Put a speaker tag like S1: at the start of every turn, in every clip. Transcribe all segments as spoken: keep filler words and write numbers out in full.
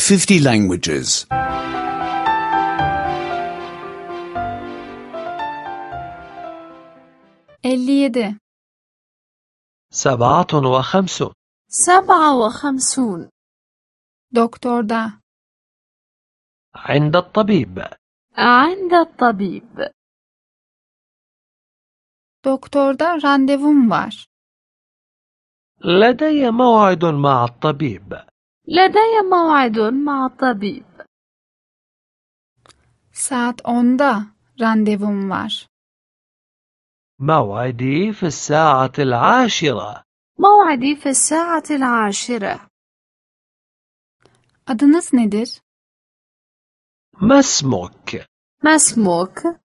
S1: fifty languages.
S2: elli yedi.
S3: سبعة وخمسون.
S4: سبعة وخمسون.
S2: Doktorda.
S3: عند الطبيب.
S4: عند الطبيب.
S2: Doktorda randevum var.
S3: لدي موعد مع الطبيب.
S4: لدي موعد مع الطبيب.
S2: Saat onda randevum var.
S3: موعدي في الساعة العاشرة.
S4: موعدي في الساعة العاشرة.
S2: Adınız nedir?
S3: ما اسمك؟
S4: ما اسمك؟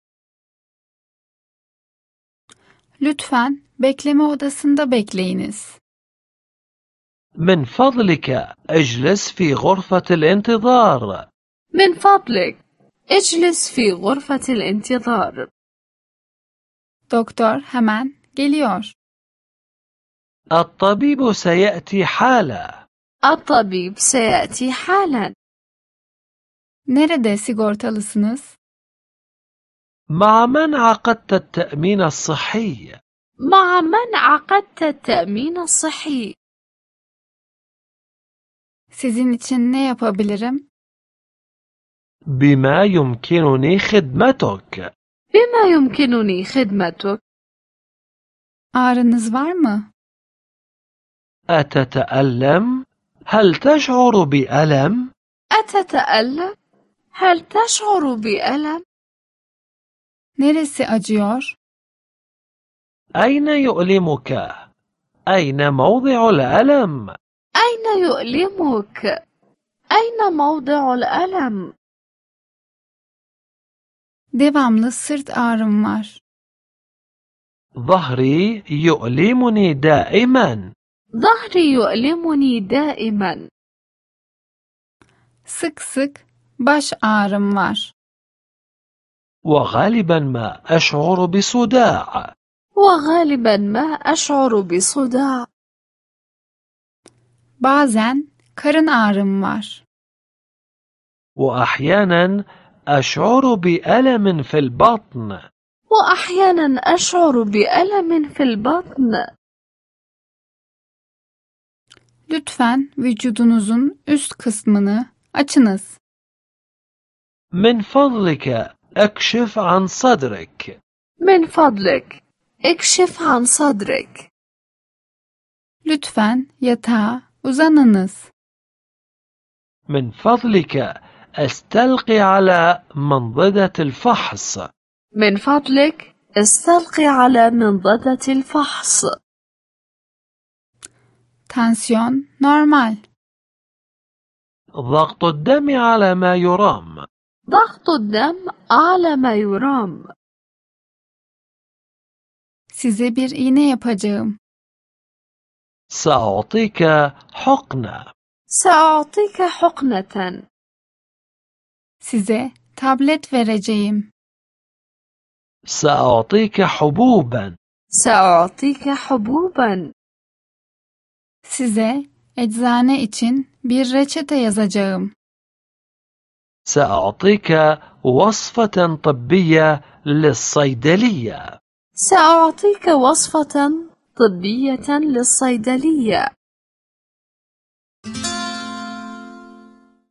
S2: Lütfen bekleme odasında bekleyiniz.
S3: من فضلك اجلس في غرفة الانتظار.
S4: من فضلك اجلس في غرفة الانتظار.
S2: Doktor hemen geliyor.
S3: الطبيب سيأتي حالا.
S4: الطبيب سيأتي حالا.
S2: Nerede sigortalısınız?
S3: مع من عقدت التأمين الصحي؟
S4: مع من عقدت التأمين الصحي؟
S2: Sizin için ne yapabilirim?
S3: بما يمكنني خدمتك؟
S4: بما يمكنني خدمتك؟
S2: Ağrınız var mı?
S3: أتتألم؟ هل تشعر بألم؟
S4: أتتألم؟ هل تشعر بألم؟
S2: Neresi acıyor?
S3: أين يؤلمك؟ أين موضع الألم؟
S4: أين يؤلمك؟ أين موضع الألم؟
S2: Devamlı sırt ağrım var.
S3: ظهري يؤلمني دائما.
S4: ظهري يؤلمني دائما.
S2: Sık sık baş ağrım var.
S3: وغالبا ما أشعر بصداع.
S4: وغالبا ما أشعر بصداع.
S2: Bazen karın ağrım var.
S3: وأحيانا أشعر بألم في البطن.
S4: وأحيانا أشعر بألم في البطن.
S2: Lütfen vücudunuzun üst kısmını açınız.
S3: من فضلك اكشف عن صدرك.
S4: من فضلك اكشف عن صدرك.
S2: Lütfen yatağa uzanınız.
S3: من فضلك استلقي على منضدة الفحص.
S4: من فضلك استلقي على منضدة الفحص.
S2: Tansiyon normal.
S3: ضغط الدم على ما يرام.
S4: ضغط الدم أعلى ما يرام.
S2: Size bir iğne yapacağım.
S3: سأعطيك حقنة.
S4: سأعطيك حقنة.
S2: Size tablet vereceğim.
S3: سأعطيك حبوبا.
S4: سأعطيك حبوبا.
S2: Size eczane için bir reçete yazacağım.
S3: سأعطيك وصفة طبية للصيدلية.
S4: سأعطيك وصفة طبية للصيدلية.